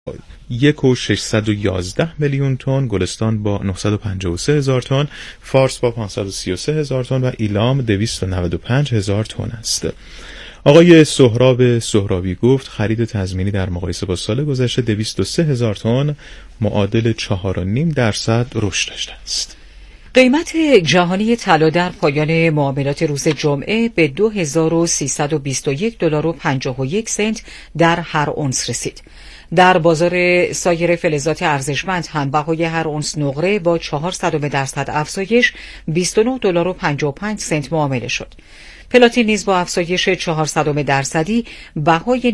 1,611,000,000 تن، گلستان با 953,000 تن، فارس با 533,000 تن و ایلام 295,000 تن است. آقای سهراب سهرابی گفت خرید تضمینی در مقایسه با سال گذشته 203,000 تن معادل 4.5% رشد داشته است. قیمت جهانی طلا در پایان معاملات روز جمعه به $2,321.51 در هر اونس رسید. در بازار سایر فلزات ارزشمند هم بهای هر اونس نقره با 0.04% افزایش $29.55 معامله شد. پلاتین نیز با افزایش 0.04% بهای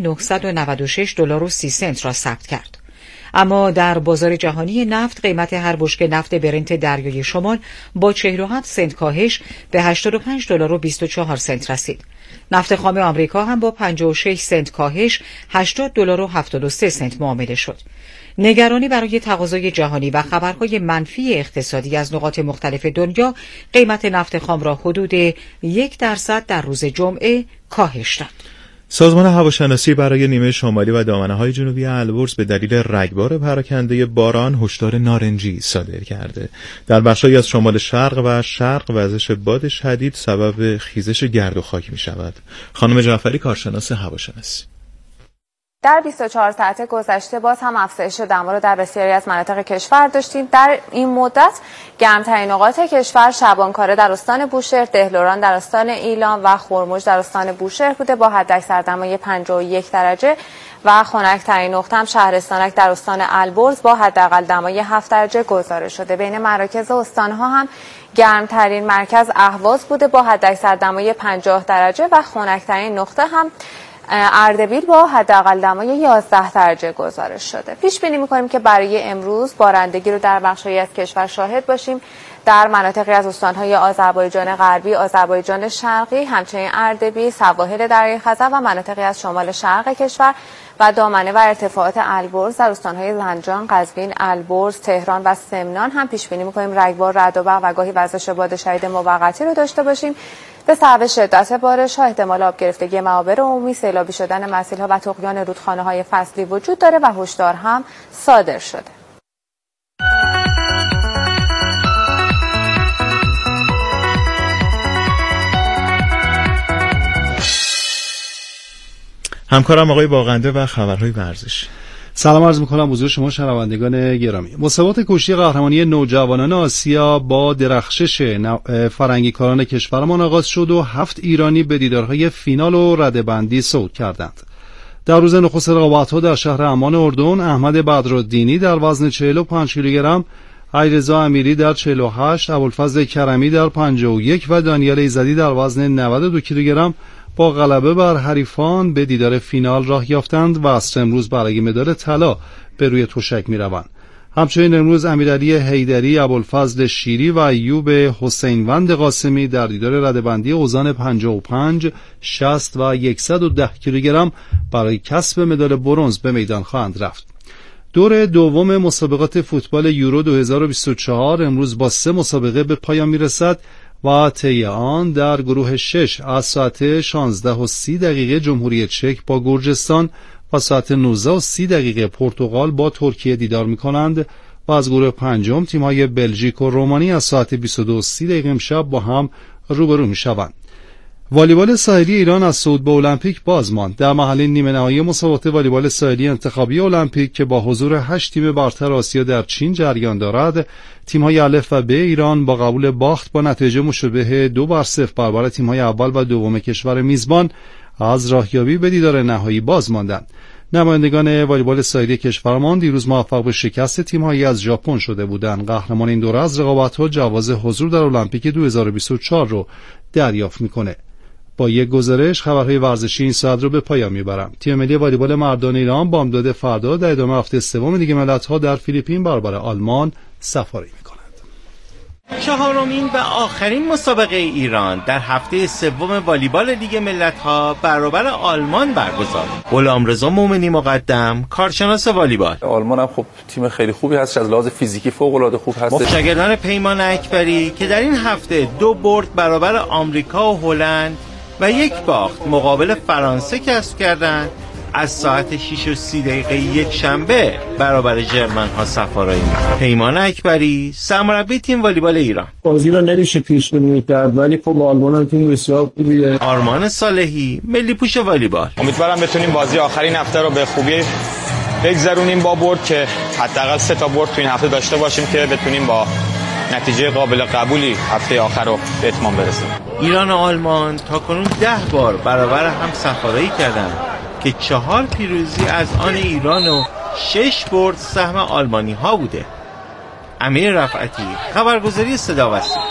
$996.30 را ثبت کرد. اما در بازار جهانی نفت قیمت هر بشکه نفت برنت دریای شمال با 47 سنت کاهش به $85.24 رسید. نفت خام آمریکا هم با 56 سنت کاهش $80.73 معامله شد. نگرانی برای تقاضای جهانی و خبرهای منفی اقتصادی از نقاط مختلف دنیا قیمت نفت خام را حدود 1% در روز جمعه کاهش داد. سازمان هواشناسی برای نیمه شمالی و دامنه‌های جنوبی البرز به دلیل رگبار پراکنده باران هشدار نارنجی صادر کرده. در بخش‌هایی از شمال شرق و شرق وزش باد شدید سبب خیزش گرد و خاک می‌شود. خانم جعفری، کارشناس هواشناسی: در 24 ساعت گذشته باز هم افزایش دما رو در بسیاری از مناطق کشور داشتیم. در این مدت گرمترین نقاط کشور شبانکاره در استان بوشهر، دهلوران در استان ایلام و خرمج در استان بوشهر بوده با حداکثر دمای 51 درجه و خنک‌ترین نقطه هم شهرستانک در استان البرز با حداقل دمای 7 درجه گزارش شده. بین مراکز استان‌ها هم گرمترین مرکز اهواز بوده با حداکثر دمای 50 درجه و خنک‌ترین نقطه هم اردبیل با حداقل دمای 11 درجه گزارش شده. پیش بینی می‌کنیم که برای امروز بارندگی رو در بخش‌هایی از کشور شاهد باشیم. در مناطقی از استان‌های آذربایجان غربی، آذربایجان شرقی، همچنین اردبیل، سواحل دریای خزر و مناطقی از شمال شرق کشور و دامنه و ارتفاعات البرز در استان‌های زنجان، قزوین، البرز، تهران و سمنان هم پیش بینی می‌کنیم رگبار، رعد و برق و گاهی وزش باد شدید موقتی رو داشته باشیم. به سبب شدت بارش‌ها احتمال آب گرفتگی معابر عمومی، سیلابی شدن مسیرها و طغیان رودخانه‌های فصلی وجود داره و هشدار هم صادر شده. همکارم آقای باغنده و خبرهای ورزش. سلام عرض می‌کنم حضور شما شنوندگان گرامی. مسابقات کشتی قهرمانی نوجوانان آسیا با درخشش فرنگیکاران کشورمان آغاز شد و 7 ایرانی به دیدارهای فینال و رده‌بندی صعود کردند. در روز نخست رقابت‌ها در شهر عمان اردن، احمد بدرالدینی در وزن 45 کیلوگرم، علیرضا امیری در 48، ابوالفضل کرمی در 51 و دانیال ایزدی در وزن 92 کیلوگرم با غلبه بر حریفان به دیدار فینال راه یافتند و عصر امروز برای مدال طلا به روی تشک می‌روند. همچنین امروز امیرعلی حیدری، ابوالفضل شیری و ایوب حسینوند قاسمی در دیدار رده‌بندی اوزان 55، 60 و 110 کیلوگرم برای کسب مدال برنز به میدان خواهند رفت. دور دوم مسابقات فوتبال یورو 2024 امروز با 3 مسابقه به پایان می‌رسد و طی آن در گروه 6 از ساعت 16:30 جمهوری چک با گرجستان و ساعت 19:30 پرتغال با ترکیه دیدار می‌کنند و از گروه پنجم تیم‌های بلژیک و رومانی از ساعت 22:30 امشب با هم روبرو می‌شوند. والیبال ساحلی ایران از صعود به المپیک باز ماند. در مرحله نیمه نهایی مسابقات والیبال ساحلی انتخابی المپیک که با حضور 8 تیم برتر آسیا در چین جریان دارد، تیم‌های الف و ب ایران با قبول باخت با نتیجه مشابه 2-0 برابر تیم‌های اول و دوم کشور میزبان از راهیابی به دیدار نهایی باز ماندند. نمایندگان والیبال ساحلی کشورمان دیروز موفق به شکست تیم‌هایی از ژاپن شده بودند. قهرمان این دوره از رقابت‌ها جواز حضور در المپیک 2024 رو دریافت می‌کنه. با یک گزارش خبرهای ورزشی این ساعت رو به پایان میبرم. تیم ملی والیبال مردان ایران بامداد فردا در ادامه هفته سوم لیگ ملت‌ها در فیلیپین برابر آلمان سفاری می‌کند. چهارمین و آخرین مسابقه ایران در هفته سوم والیبال لیگ ملت‌ها برابر آلمان برگزار. غلامرضا مومنی مقدم، کارشناس والیبال. آلمان هم خب تیم خیلی خوبی هست، از لحاظ فیزیکی فوق‌العاده خوب هست. شاگردان پیمان اکبری که در این هفته 2 برد برابر آمریکا و هلند و 1 باخت مقابل فرانسه کسب کردند، از ساعت 6:30 یک شنبه برابر ژرمن ها سفارایی می‌کنه. پیمان اکبری، سرمربی تیم والیبال ایران. بازی رو نمیشه پیش بینی کرد ولی خب آلمان هم تیم بسیار خوبیه. آرمان صالحی، ملی پوش والیبال. امیدوارم بتونیم بازی آخرین هفته رو به خوبی بگذرونیم با برد که حداقل 3 تا برد تو این هفته داشته باشیم که بتونیم با نتیجه قابل قبولی هفته آخر رو به اتمام برسیم. ایران و آلمان تاکنون 10 بار برابر هم سفارایی کردند که 4 پیروزی از آن ایران و 6 برد سهم آلمانی ها بوده. امیر رفعتی، خبرگزاری صدا و سیما.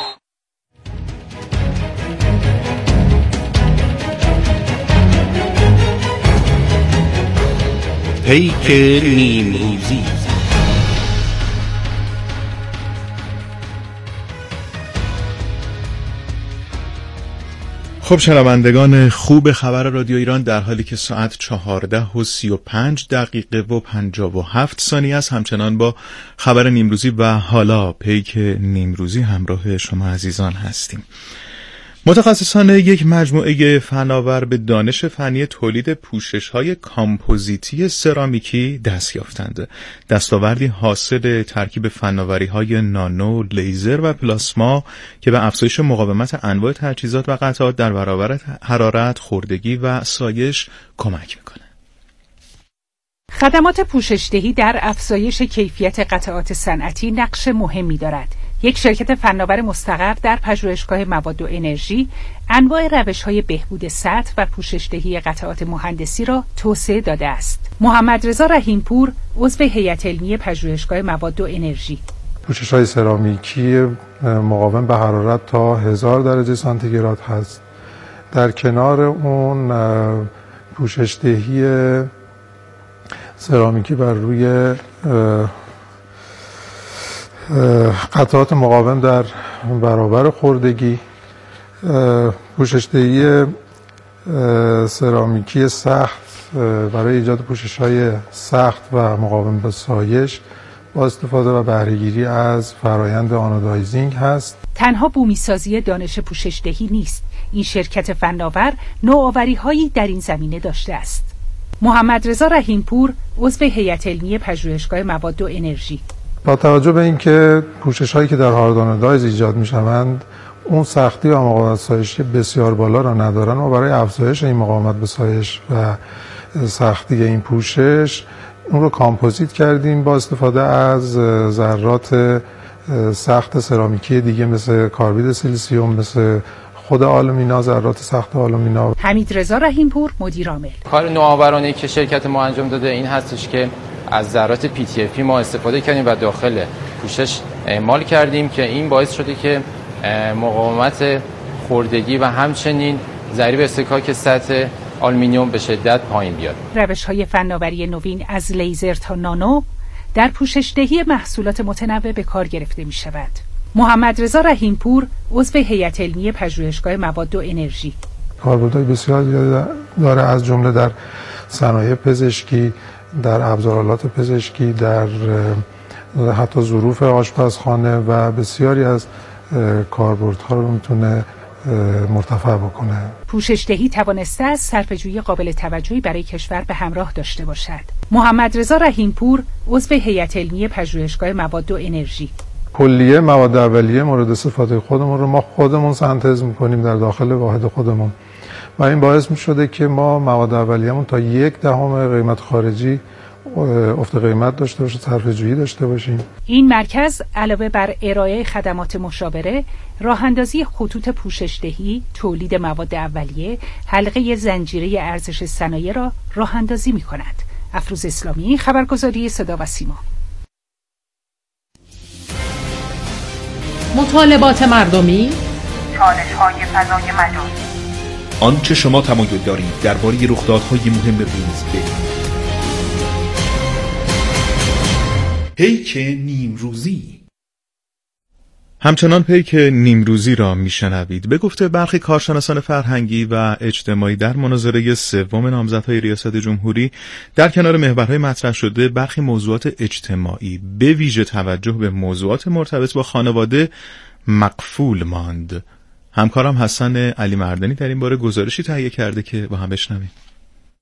پیک نیمروزی. خب شنوندگان خوب خبر رادیو ایران، در حالی که ساعت 14:35 و 57 ثانیه است، همچنان با خبر نیمروزی و حالا پیک نیمروزی همراه شما عزیزان هستیم. متخصصان یک مجموعه فناور به دانش فنی تولید پوشش‌های کامپوزیتی سرامیکی دست یافتند. دستاوردی حاصل ترکیب فناوری‌های نانو، لیزر و پلاسما که به افزایش مقاومت انواع تجهیزات و قطعات در برابر حرارت، خوردگی و سایش کمک می‌کند. خدمات پوشش‌دهی در افزایش کیفیت قطعات صنعتی نقش مهمی دارد. یک شرکت فناور مستقر در پژوهشگاه مواد و انرژی انواع روش‌های بهبود سطح و پوشش‌دهی قطعات مهندسی را توسعه داده است. محمد رضا رحیمپور، عضو هیئت علمی پژوهشگاه مواد و انرژی: پوشش‌های سرامیکی مقاوم به حرارت تا 1000 درجه سانتیگراد هست. در کنار اون پوشش‌دهی سرامیکی بر روی قطعات مقاوم در برابر خوردگی، پوشش‌دهی سرامیکی سخت برای ایجاد پوشش‌های سخت و مقاوم به سایش با استفاده و بهره‌گیری از فرایند آنودایزینگ هست. تنها بومی‌سازی دانش پوشش‌دهی نیست. این شرکت فناور نوآوری‌هایی در این زمینه داشته است. محمد رضا رحیمپور، عضو هیئت علمی پژوهشگاه مواد و انرژی: با توجه به اینکه پوشش‌هایی که در هارد آنودایز ایجاد می‌شوند اون سختی و مقاومت سایشی بسیار بالا را ندارند، ما برای افزایش این مقاومت به سایش و سختی این پوشش اون رو کامپوزیت کردیم با استفاده از ذرات سخت سرامیکی دیگه مثل کاربید سیلیسیوم، مثل خود آلومینا، ذرات سخت آلومینا. حمید رضا رحیمپور، مدیر عامل: کار نوآورانه‌ای که شرکت ما انجام داده این هستش که از ذرات PTFE ما استفاده کردیم و داخل پوشش اعمال کردیم که این باعث شده که مقاومت خوردگی و همچنین ضریب اصطکاک سطح آلومینیوم به شدت پایین بیاد. روش‌های فناوری نوین از لیزر تا نانو در پوشش‌دهی محصولات متنوع به کار گرفته می‌شود. محمد رضا رحیمپور، عضو هیئت علمی پژوهشگاه مواد و انرژی: کاربردهای بسیار زیادی داره، از جمله در صنایع پزشکی، در ابزارالات پزشکی، در حتی ظروف آشپزخانه و بسیاری از کاربردها رو میتونه مرتفع بکنه. پوشش‌دهی توانسته است صرفه‌جویی قابل توجهی برای کشور به همراه داشته باشد. محمد رضا رحیمپور، عضو هیئت علمی پژوهشگاه مواد و انرژی: کلیه مواد اولیه مورد استفاده خودمون رو ما خودمون سنتز میکنیم در داخل واحد خودمون و این باعث میشده که ما مواد اولیه‌مون تا 1/10 قیمت خارجی افت قیمت داشته باشه، صرفه‌جویی داشته باشیم. این مرکز علاوه بر ارائه خدمات مشاوره، راه‌اندازی خطوط پوشش‌دهی، تولید مواد اولیه، حلقه زنجیره ارزش صنایع را راه‌اندازی می‌کند. افروز اسلامی، خبرگزاری صدا و سیما. مطالبات مردمی، چالش‌های فضای مجازی، آنچه شما تمایل دارید درباره رخدادهای مهم روز بگویید. پیک نیمروزی. همچنان پیک نیمروزی را میشنوید. به گفته برخی کارشناسان فرهنگی و اجتماعی در مناظره سوم نامزدهای ریاست جمهوری، در کنار محورهای مطرح شده برخی موضوعات اجتماعی به ویژه توجه به موضوعات مرتبط با خانواده مغفول ماند. همکارم حسن علی مردانی در این باره گزارشی تهیه کرده که با هم بشنویم.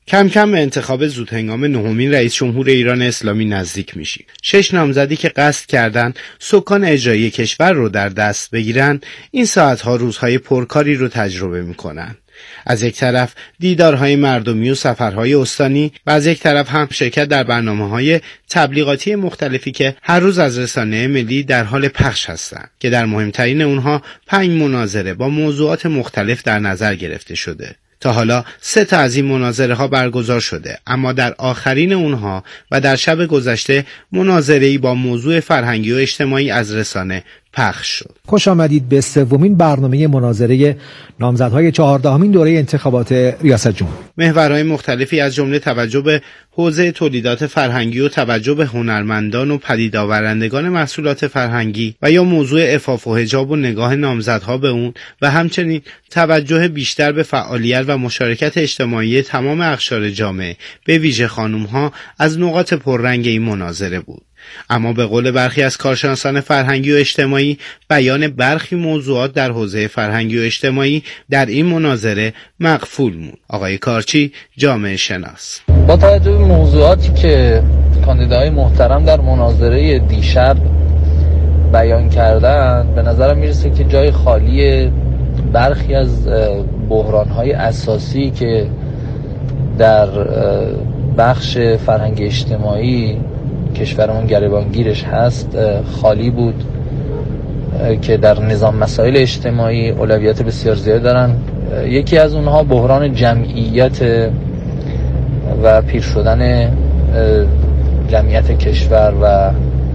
کم کم به انتخاب زودهنگام نهمین رئیس جمهور ایران اسلامی نزدیک میشیم. 6 نامزدی که قصد کردن سکان اجرایی کشور رو در دست بگیرن، این ساعتها روزهای پرکاری رو تجربه میکنن. از یک طرف دیدارهای مردمی و سفرهای استانی و از یک طرف هم شرکت در برنامه‌های تبلیغاتی مختلفی که هر روز از رسانه ملی در حال پخش هستند که در مهمترین اونها 5 مناظره با موضوعات مختلف در نظر گرفته شده. تا حالا 3 تا از این مناظره ها برگزار شده، اما در آخرین اونها و در شب گذشته مناظره‌ای با موضوع فرهنگی و اجتماعی از رسانه پخش شد. خوش آمدید به 3مین برنامه مناظره نامزدهای 14مین دوره انتخابات ریاست جمهوری. محورهای مختلفی از جمله توجه به حوزه تولیدات فرهنگی و توجه به هنرمندان و پدید آورندگان محصولات فرهنگی و یا موضوع عفاف و حجاب و نگاه نامزدها به اون و همچنین توجه بیشتر به فعالیت و مشارکت اجتماعی تمام اقشار جامعه به ویژه خانم‌ها از نقاط پررنگ این مناظره بود. اما به قول برخی از کارشناسان فرهنگی و اجتماعی، بیان برخی موضوعات در حوزه فرهنگی و اجتماعی در این مناظره مغفول موند. آقای کارچی، جامعه شناس: با توجه به موضوعاتی که کاندیداهای محترم در مناظره دیشب بیان کردن، به نظرم میرسه که جای خالی برخی از بحران‌های اساسی که در بخش فرهنگی اجتماعی کشورمون گریبانگیرش هست خالی بود که در نظام مسائل اجتماعی اولویت بسیار زیاد دارن. یکی از اونها بحران جمعیت و پیر شدن جمعیت کشور و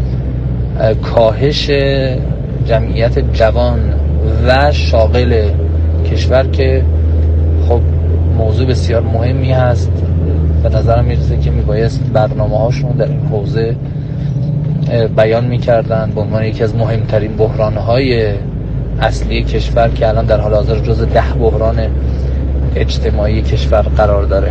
کاهش جمعیت جوان و شاغل کشور که خب موضوع بسیار مهمی هست. به نظرم میرسه که میبایست برنامه هاشون در این حوزه بیان میکردن به عنوان یکی از مهمترین بحرانهای اصلی کشور که الان در حال حاضر جز 10 بحران اجتماعی کشور قرار داره.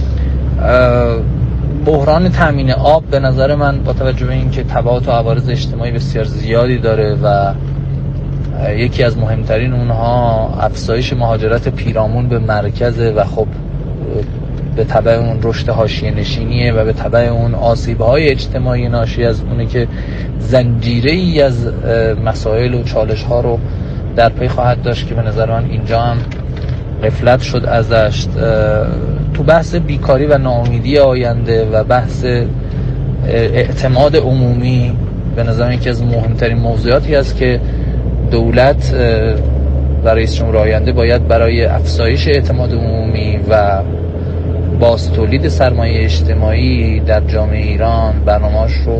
بحران تامین آب به نظر من با توجه به اینکه تبعات و عوارض اجتماعی بسیار زیادی داره و یکی از مهمترین اونها افزایش مهاجرت پیرامون به مرکز و خب به تبع اون رشد حاشیه نشینیه و به تبع اون آسیب‌های اجتماعی ناشی از اونه که زنجیره‌ای از مسائل و چالش‌ها رو در پی خواهد داشت که به نظر من اینجا هم غفلت شد ازش. تو بحث بیکاری و ناامیدی آینده و بحث اعتماد عمومی به نظر من یکی از مهمترین موضوعاتی است که دولت و رئیس جمهور آینده باید برای افزایش اعتماد عمومی و باز تولید سرمایه اجتماعی در جامعه ایران برنامه‌اش رو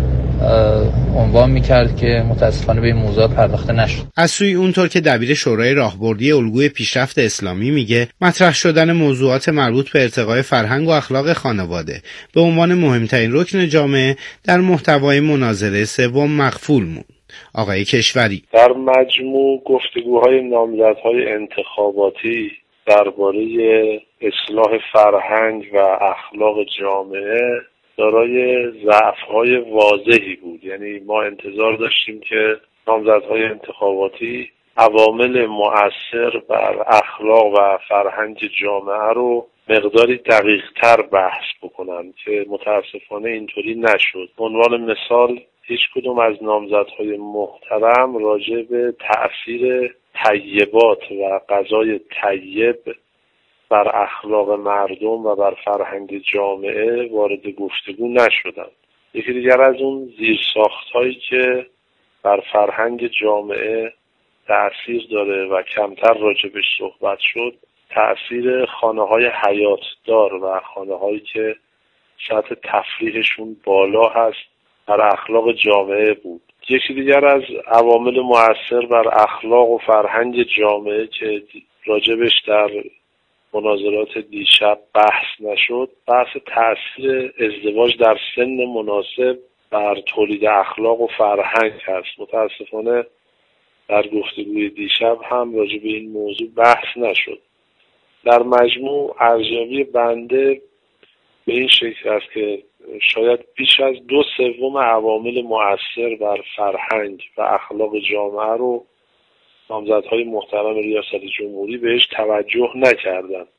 عنوان می‌کرد که متاسفانه به این موضوعات پرداخته نشد. از سوی اونطور که دبیر شورای راهبردی الگوی پیشرفت اسلامی میگه، مطرح شدن موضوعات مربوط به ارتقای فرهنگ و اخلاق خانواده به عنوان مهمترین رکن جامعه در محتوای مناظره 3 مغفول موند. آقای کشوری: در مجموع گفتگوهای نامزدهای انتخاباتی درباره اصلاح فرهنگ و اخلاق جامعه دارای ضعف‌های واضحی بود. یعنی ما انتظار داشتیم که نامزدهای انتخاباتی عوامل مؤثر بر اخلاق و فرهنگ جامعه رو مقداری دقیق‌تر بحث بکنن که متاسفانه اینطوری نشد. به عنوان مثال هیچ کدوم از نامزدهای محترم راجع به تأثیر طیبات و غذای طیب بر اخلاق مردم و بر فرهنگ جامعه وارد گفتگو نشدند. یکی دیگر از اون زیرساخت‌هایی که بر فرهنگ جامعه تأثیر داره و کمتر راجبش صحبت شد، تأثیر خانه‌های حیاتدار و خانه‌هایی که سطح تفریحشون بالا هست بر اخلاق جامعه بود. یکی دیگر از عوامل مؤثر بر اخلاق و فرهنگ جامعه که راجبش در مناظرات دیشب بحث نشد، بحث تأثیر ازدواج در سن مناسب بر تولید اخلاق و فرهنگ هست. متاسفانه در گفتگوی دیشب هم راجب این موضوع بحث نشد. در مجموع ارزیابی بنده به این شکل است که شاید بیش از 2/3 عوامل مؤثر بر فرهنگ و اخلاق جامعه رو نامزدهای محترم ریاست جمهوری بهش توجه نکردند.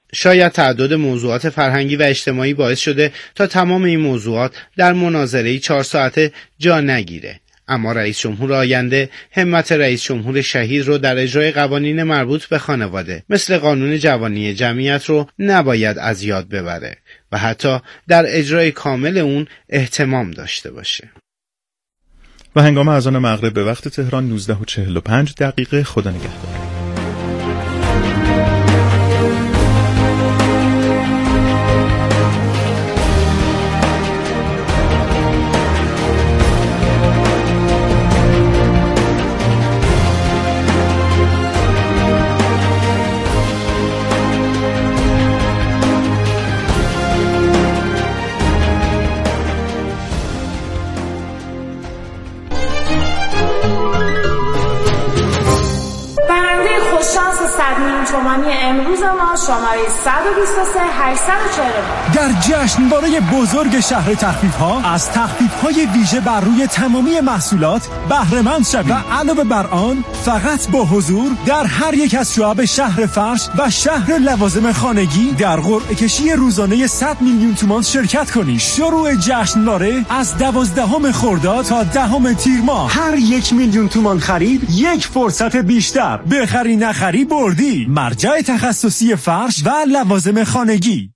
شاید تعداد موضوعات فرهنگی و اجتماعی باعث شده تا تمام این موضوعات در مناظره 4 ساعته جا نگیره. اما رئیس جمهور آینده همت رئیس جمهور شهید رو در اجرای قوانین مربوط به خانواده مثل قانون جوانی جمعیت رو نباید از یاد ببره و حتی در اجرای کامل اون اهتمام داشته باشه. و هنگام اذان مغرب به وقت تهران 19:45 خدا نگهدار. تومانی امروز ما شماره 123 840 در جشنواره بزرگ شهر تخفیف‌ها از تخفیف‌های ویژه بر روی تمامی محصولات بهره‌مند شوید و علاوه بر آن فقط با حضور در هر یک از شعب شهر فرش و شهر لوازم خانگی در قرعه کشی روزانه 100 میلیون تومان شرکت کنید. شروع جشنواره از 12 خرداد تا 10 تیر ماه. هر 1 میلیون تومان خرید یک فرصت بیشتر. بخری نخری بردی. مرجع تخصصی فرش و لوازم خانگی.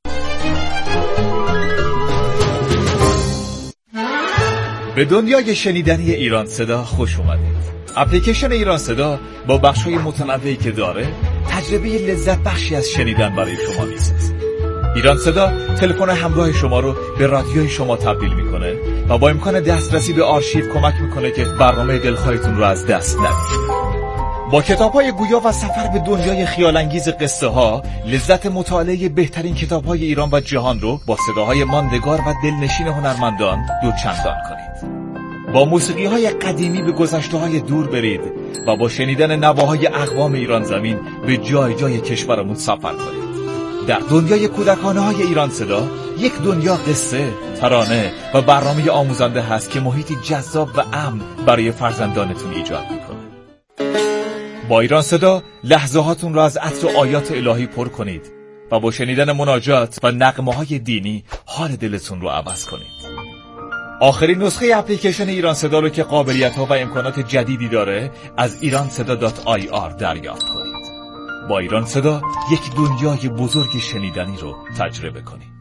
به دنیای شنیدنی ایران صدا خوش اومدید. اپلیکیشن ایران صدا با بخش‌های متنوعی که داره تجربه لذت بخشی از شنیدن برای شما میسازه. ایران صدا تلفن همراه شما رو به رادیوی شما تبدیل میکنه و با امکان دسترسی به آرشیو کمک میکنه که برنامه دلخواهتون رو از دست ندید. با کتاب‌های گویا و سفر به دنیای خیال‌انگیز قصه‌ها، لذت مطالعه بهترین کتاب‌های ایران و جهان رو با صداهای ماندگار و دلنشین هنرمندان دوچندان کنید. با موسیقی‌های قدیمی به گذشته‌های دور برید و با شنیدن نواهای اقوام ایران زمین به جای جای کشورمون سفر کنید. در دنیای کودکانه‌های ایران صدا، یک دنیا قصه، ترانه و برنامه آموزنده هست که محیطی جذاب و امن برای فرزندانتون ایجاد می‌کنه. با ایران صدا لحظه هاتون را از عطر و آیات الهی پر کنید و با شنیدن مناجات و نغمه های دینی حال دلتون رو عوض کنید. آخرین نسخه اپلیکیشن ایران صدا رو که قابلیت ها و امکانات جدیدی داره از iranseda.ir دریافت کنید. با ایران صدا یک دنیای بزرگ شنیدنی رو تجربه کنید.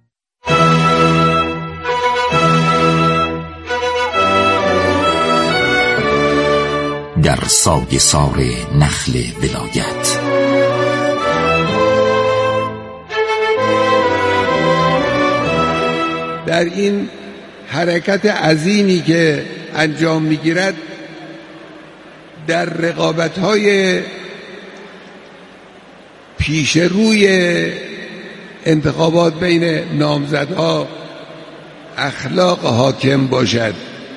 در سایه‌سار نخل ولایت در این حرکت عظیمی که انجام میگیرد در رقابت‌های پیش روی انتخابات بین نامزدها اخلاق حاکم باشد،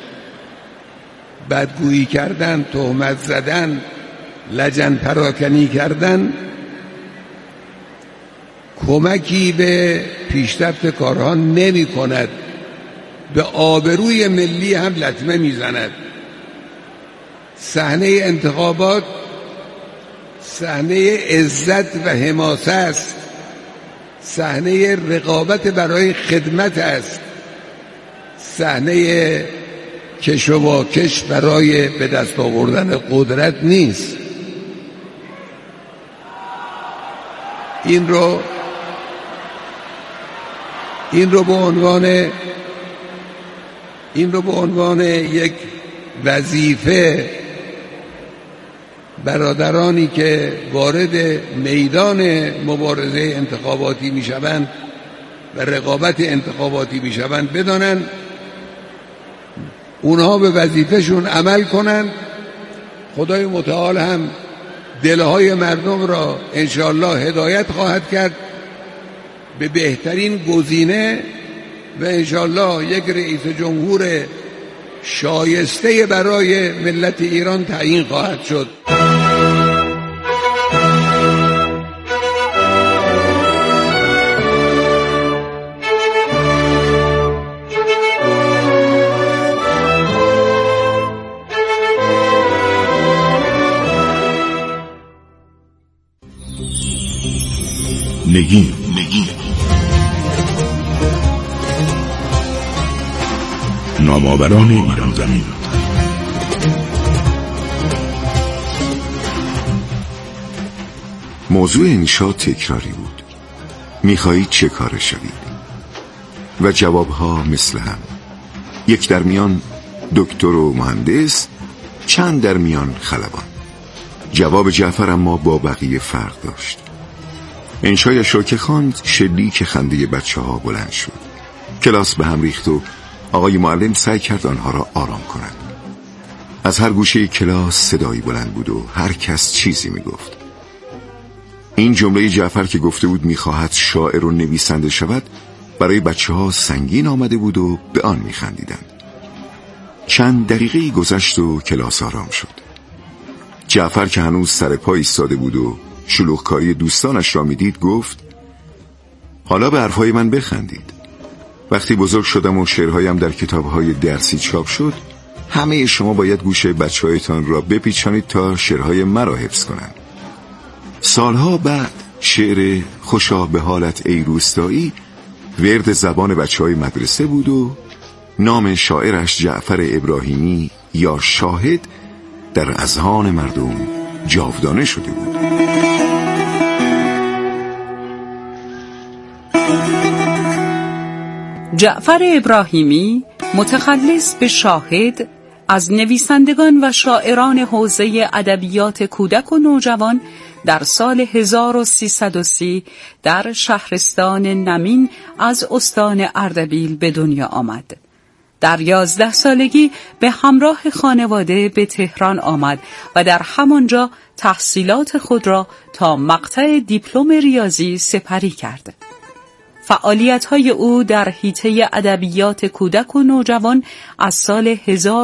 بدگویی کردن، تهمت زدن، لجن پراکنی کردن کمکی به پیشرفت کارها نمی کند، به آبروی ملی هم لطمه می زند. صحنه انتخابات صحنه عزت و حماسه است، صحنه رقابت برای خدمت است، صحنه کش و واکش برای به دست آوردن قدرت نیست. این رو به عنوان یک وظیفه برادرانی که وارد میدان مبارزه انتخاباتی میشوند و رقابت انتخاباتی میشوند بدانند، اونها به وظیفهشون عمل کنند. خدای متعال هم دلهای مردم را انشاءالله هدایت خواهد کرد به بهترین گزینه و انشاءالله یک رئیس جمهور شایسته برای ملت ایران تعیین خواهد شد. نگین. نامآوران ایران زمین. موضوع انشا تکراری بود. میخواهید چه کاره شوید؟ و جوابها مثل هم. یک در میان دکتر و مهندس، چند در میان خلبان. جواب جعفر اما با بقیه فرق داشت. انشایش را که خواند، شلیک خنده بچه ها بلند شد. کلاس به هم ریخت و آقای معلم سعی کرد آنها را آرام کند. از هر گوشه کلاس صدایی بلند بود و هر کس چیزی می گفت. این جمله جعفر که گفته بود میخواهد شاعر و نویسنده شود برای بچه ها سنگین آمده بود و به آن می خندیدند. چند دقیقه گذشت و کلاس آرام شد. جعفر که هنوز سر پا ایستاده بود و شلوغکاری دوستانش را میدید گفت: حالا به حرفهای من بخندید. وقتی بزرگ شدم و شعرهایم در کتابهای درسی چاپ شد، همه شما باید گوشه بچه‌هایتان را بپیچانید تا شعرهای مرا حفظ کنند. سالها بعد شعر خوشا به حالت ای روستایی ورد زبان بچه‌های مدرسه بود و نام شاعرش جعفر ابراهیمی یا شاهد در اذهان مردم جاودانه شده بود. جعفر ابراهیمی، متخلص به شاهد، از نویسندگان و شاعران حوزه ادبیات کودک و نوجوان در سال 1330 در شهرستان نمین از استان اردبیل به دنیا آمد. در 11 سالگی به همراه خانواده به تهران آمد و در همانجا تحصیلات خود را تا مقطع دیپلم ریاضی سپری کرد. فعالیت‌های او در حیطه ادبیات کودک و نوجوان از سال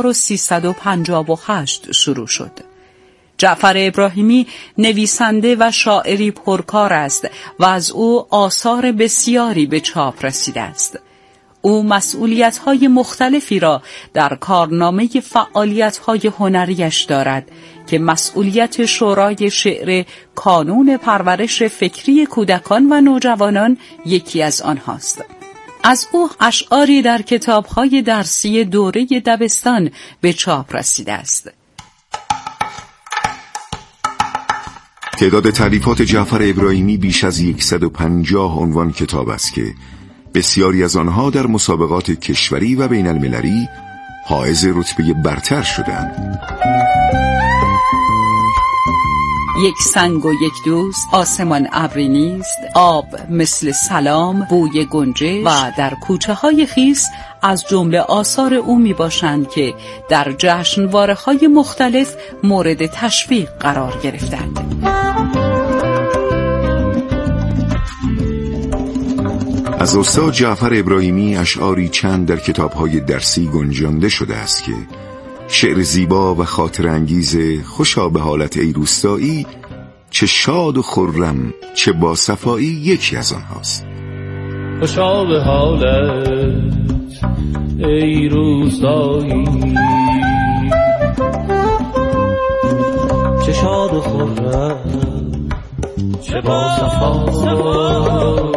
1358 شروع شد. جعفر ابراهیمی نویسنده و شاعری پرکار است و از او آثار بسیاری به چاپ رسیده است. او مسئولیت‌های مختلفی را در کارنامه فعالیت‌های هنریش دارد که مسئولیت شورای شعر کانون پرورش فکری کودکان و نوجوانان یکی از آنهاست. از او اشعاری در کتاب‌های درسی دوره دبستان به چاپ رسیده است. تعداد تألیفات جعفر ابراهیمی بیش از 150 عنوان کتاب است که بسیاری از آنها در مسابقات کشوری و بین المللی حائز رتبه برتر شدند. یک سنگ و یک دوست، آسمان ابری نیست، آب مثل سلام، بوی گنجه و در کوچه های خیس از جمله آثار او می باشند که در جشنواره های مختلف مورد تشویق قرار گرفتند. از استاد جعفر ابراهیمی اشعاری چند در کتاب‌های درسی گنجانده شده است که شعر زیبا و خاطر انگیز خوشا به حالت ای روستایی، چه شاد و خرم چه با صفایی یکی از آنهاست. خوشا به حالت ای روستایی، چه شاد و خرم چه با صفایی.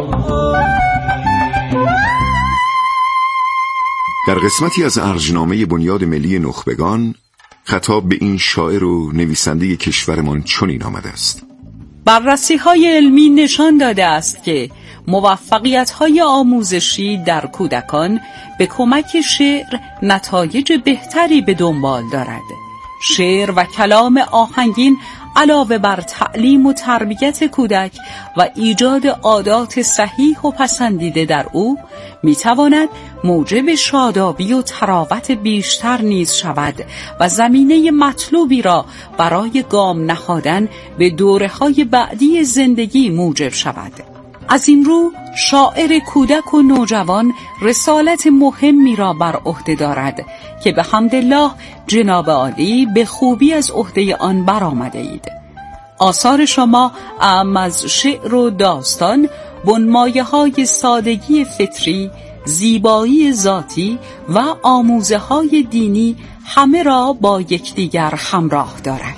در قسمتی از ارجنامه بنیاد ملی نخبگان خطاب به این شاعر و نویسنده کشورمان چنین آمده است: بررسی‌های علمی نشان داده است که موفقیت‌های آموزشی در کودکان به کمک شعر نتایج بهتری به دنبال دارد. شعر و کلام آهنگین علاوه بر تعلیم و تربیت کودک و ایجاد عادات صحیح و پسندیده در او میتواند موجب شادابی و تراوت بیشتر نیز شود و زمینه مطلوبی را برای گام نهادن به دوره‌های بعدی زندگی موجب شود. از این رو شاعر کودک و نوجوان رسالت مهمی را بر عهده دارد که به حمدالله جناب عالی به خوبی از عهده آن برآمده اید. آثار شما اعم از شعر و داستان، بنمایه‌های سادگی فطری، زیبایی ذاتی و آموزه‌های دینی همه را با یکدیگر همراه دارد.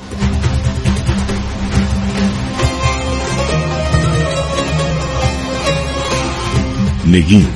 نگین.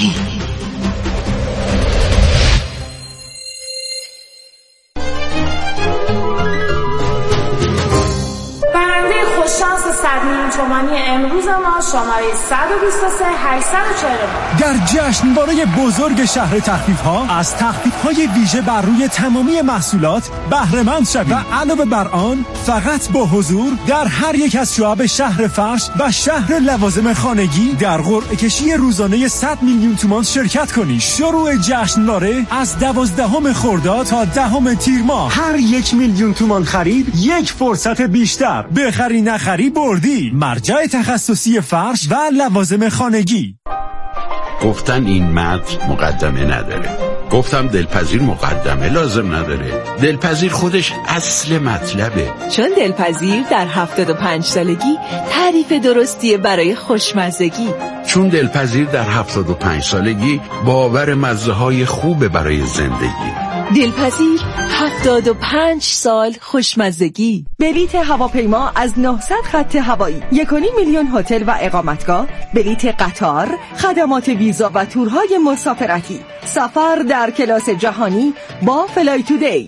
خوششانس 100 میلیون تومانی امروز ما شماره 123 849. در جشنواره بزرگ شهر تخفیف‌ها از تخفیف‌های ویژه بر روی تمامی محصولات بهره مند شوید و علاوه بر آن فقط با حضور در هر یک از شعب شهر فرش و شهر لوازم خانگی در قرعه کشی روزانه 100 میلیون تومان شرکت کنید. شروع جشنواره از 12 خرداد تا 10 تیر ماه. هر 1 میلیون تومان خرید یک فرصت بیشتر. بخری نخری بردی. مرجع تخصصی فرش و لوازم خانگی. گفتن این متن مقدمه نداره. گفتم دلپذیر مقدمه لازم نداره. دلپذیر خودش اصل مطلبه. چون دلپذیر در 75 سالگی تعریف درستیه برای خوشمزگی. چون دلپذیر در 75 سالگی باور مزه‌های خوبه برای زندگی. دلپذیر 75 سال خوشمزگی. بلیت هواپیما از 900 خط هوایی، 1.5 میلیون هتل و اقامتگاه، بلیت قطار، خدمات ویزا و تورهای مسافرتی، سفر در کلاس جهانی با فلای تودی.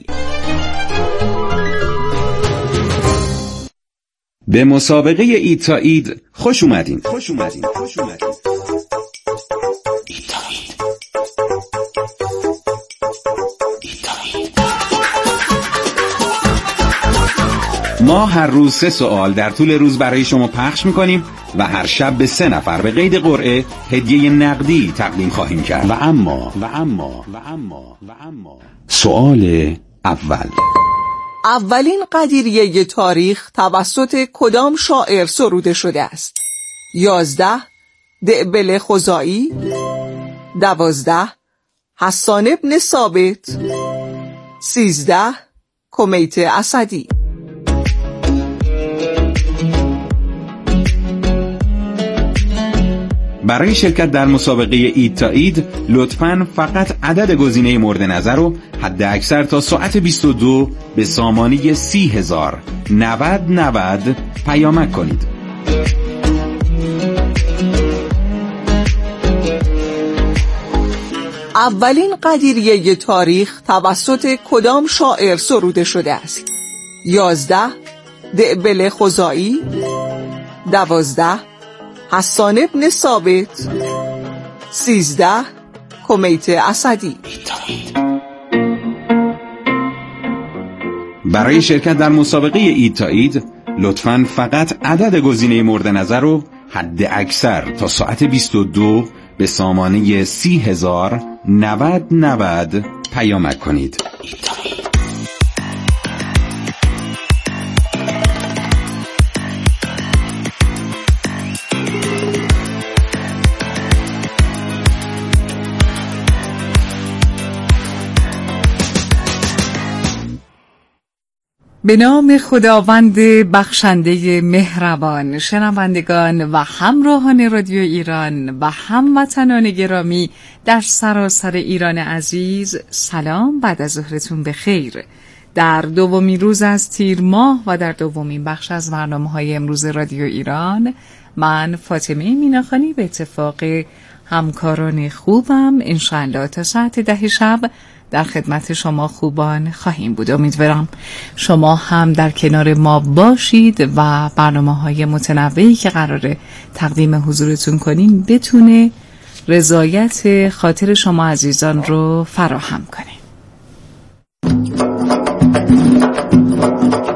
به مسابقه اید تا اید خوش اومدین. ما هر روز 3 سوال در طول روز برای شما پخش میکنیم و هر شب به 3 نفر به قید قرعه هدیه نقدی تقدیم خواهیم کرد. و اما سوال اول: اولین قدیریه تاریخ توسط کدام شاعر سروده شده است؟ 11 دعبل خزاعی، 12 حسان ابن ثابت، 13 کمیت اسدی. برای شرکت در مسابقه اید تا اید لطفاً فقط عدد گزینه مورد نظر رو حد اکثر تا ساعت 22 به سامانه 30,000 90 پیامک کنید. اولین قدیریه تاریخ توسط کدام شاعر سروده شده است؟ 11 دعبل خزاعی، 12 حسان ابن ثابت، 13 کمیت اسدی. برای شرکت در مسابقه اید تا اید لطفاً فقط عدد گزینه مورد نظر رو حد اکثر تا ساعت 22 به سامانه 30,000 90 پیامک کنید. به نام خداوند بخشنده مهربان. شنوندگان و همراهان رادیو ایران و هموطنان گرامی در سراسر ایران عزیز، سلام، بعد از ظهرتون بخیر. در دومین روز از تیر ماه و در دومین بخش از برنامه‌های امروز رادیو ایران، من فاطمه میناخانی به اتفاق همکاران خوبم انشاءالله تا ساعت 10 شب در خدمت شما خوبان خواهیم بود. امیدوارم شما هم در کنار ما باشید و برنامه‌های متنوعی که قراره تقدیم حضورتون کنیم بتونه رضایت خاطر شما عزیزان رو فراهم کنه.